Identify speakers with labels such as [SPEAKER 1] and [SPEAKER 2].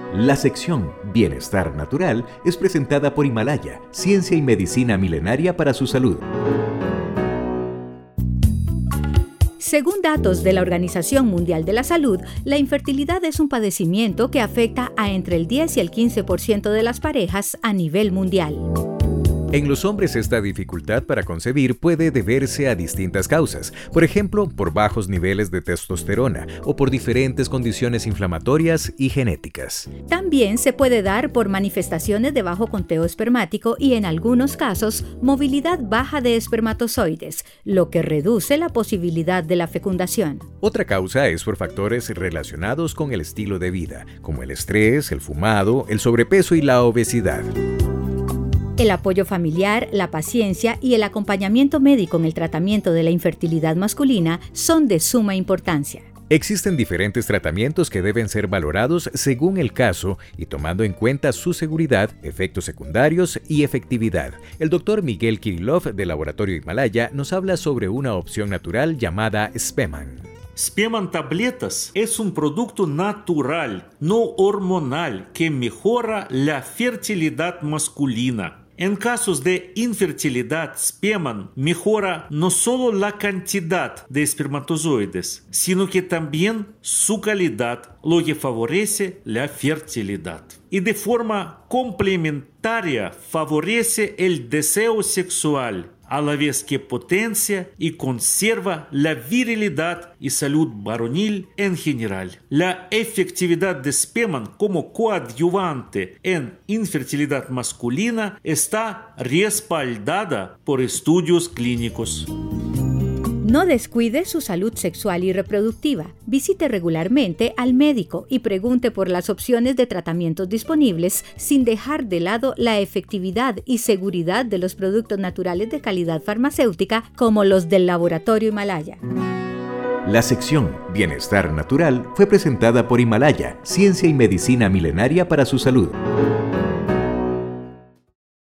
[SPEAKER 1] La sección Bienestar Natural es presentada por Himalaya, ciencia y medicina milenaria para su salud.
[SPEAKER 2] Según datos de la Organización Mundial de la Salud, la infertilidad es un padecimiento que afecta a entre el 10 y el 15% de las parejas a nivel mundial.
[SPEAKER 3] En los hombres esta dificultad para concebir puede deberse a distintas causas, por ejemplo, por bajos niveles de testosterona o por diferentes condiciones inflamatorias y genéticas.
[SPEAKER 2] También se puede dar por manifestaciones de bajo conteo espermático y en algunos casos movilidad baja de espermatozoides, lo que reduce la posibilidad de la fecundación.
[SPEAKER 3] Otra causa es por factores relacionados con el estilo de vida, como el estrés, el fumado, el sobrepeso y la obesidad.
[SPEAKER 2] El apoyo familiar, la paciencia y el acompañamiento médico en el tratamiento de la infertilidad masculina son de suma importancia.
[SPEAKER 3] Existen diferentes tratamientos que deben ser valorados según el caso y tomando en cuenta su seguridad, efectos secundarios y efectividad. El doctor Miguel Kirillov del Laboratorio Himalaya nos habla sobre una opción natural llamada Speman.
[SPEAKER 4] Speman Tabletas es un producto natural, no hormonal, que mejora la fertilidad masculina. En casos de infertilidad, Speman mejora no solo la cantidad de espermatozoides, sino que también su calidad, lo que favorece la fertilidad. Y de forma complementaria favorece el deseo sexual, a la vez que potencia y conserva la virilidad y salud varonil en general. La efectividad de Speman como coadyuvante en infertilidad masculina está respaldada por estudios clínicos.
[SPEAKER 2] No descuide su salud sexual y reproductiva. Visite regularmente al médico y pregunte por las opciones de tratamientos disponibles sin dejar de lado la efectividad y seguridad de los productos naturales de calidad farmacéutica como los del Laboratorio Himalaya.
[SPEAKER 1] La sección Bienestar Natural fue presentada por Himalaya, ciencia y medicina milenaria para su salud.